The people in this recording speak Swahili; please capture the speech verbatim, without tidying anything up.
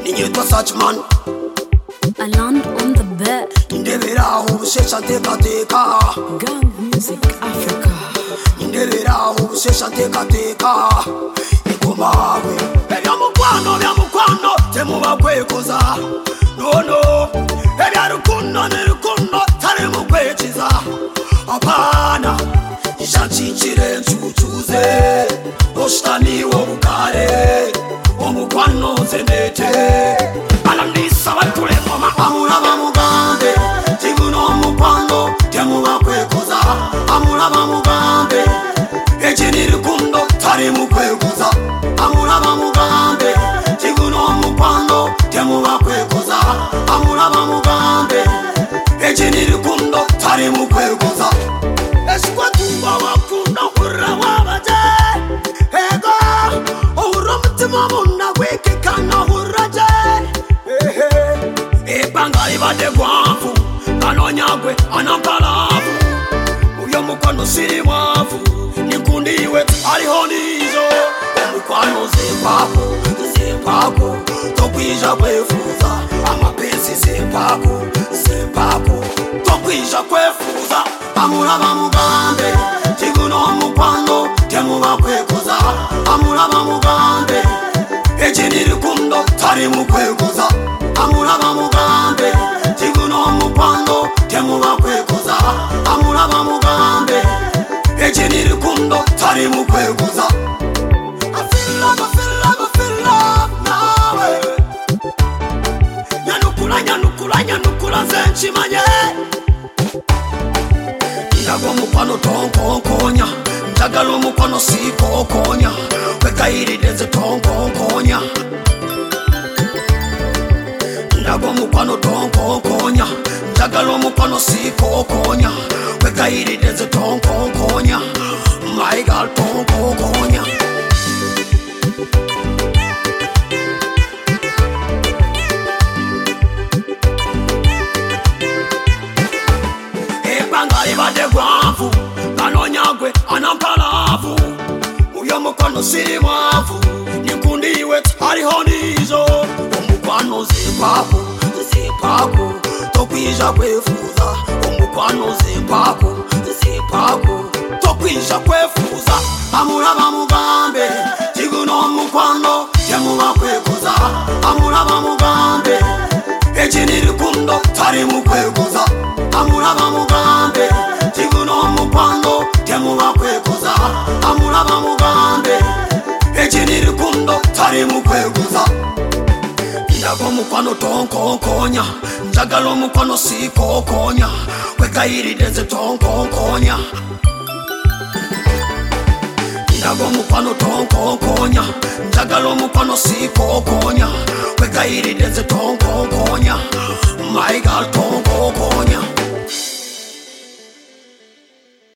Ninyetwa such man. I land on the bed. Ndebera ubushesha teka teka. Gang Music Africa. Ndebera ubushesha teka teka. Ikomawe. Ebya mukwano bya mukwano temuba kwekoza. No no. Ebya rukundo ne rukundo tare mu kwekiza. Apana. Ishachichire nchuchuze. Oshitani wo bukare. Omukwano zendete. Alamnisa batule mama. Amulaba mugambe. Tiguno mukwano temuba kwekoza. Amulaba mugambe. Ejini rukundo tare mu kwekoza. Amulaba mugambe. Tiguno mukwano temuba kwekoza. Amulaba mugambe. Ejini rukundo tare mu kwekoza. Eshikwa tuba wakunda kurra wabaje. Ego uro mutima muna wiki kana huraje. Ebangari bade gwafu kanonyagwe anampalafu. Uyo mukwano siri wafu nikundiwe aliho nizo. Omukwano zempako zempako tokwija kwefuza. Amapenzi zempako zempako tokwija kwefuza. Amulaba mugambe tiguno mukwano temuba kwekoza. Amulaba mugambe ejini rukundo tari mu kwekoza. Amulaba mugambe tiguno mukwano temuba kwekoza. Amulaba mugambe ejini rukundo tari mu kwekoza. I feel love, I feel love, I feel love nawe. Nyanukula nyanukula nyanukula zenchimanye. Ndagwa mukwano tonkonkonya. Njagala omukwano sikokonya. Wekayiridenze tonkonkonya. Ndagwa omukwano tonkonkonya. Njagala omukwano sikokonya. Wekayiridenze tonkonkonya. My girl tonkonkonya. Ebangari bade gwafu kanonyagwe anampalafu. Uyo mukwano siri mwafu nikundiwe aliho nizo. Omukwano zempako zempako tokwija kwefuza. Omukwano zempako zempako tokwija kwefuza. Amulaba mugambe tiguno mukwano temuba kwekoza. Amulaba mugambe ejini rukundo tari mu kwekoza. Amulaba mugambe tiguno mukwano temuba kwekoza. Amulaba mugambe ejini rukundo tari mu kwekoza. Ndagwa mukwano tonkonkonya. Njagala omukwano sikokonya. Wekayiridenze tonkonkonya. Ndagwa mukwano tonkonkonya. Njagala omukwano sikokonya. Wekayiridenze tonkonkonya. My girl tonkonkonya.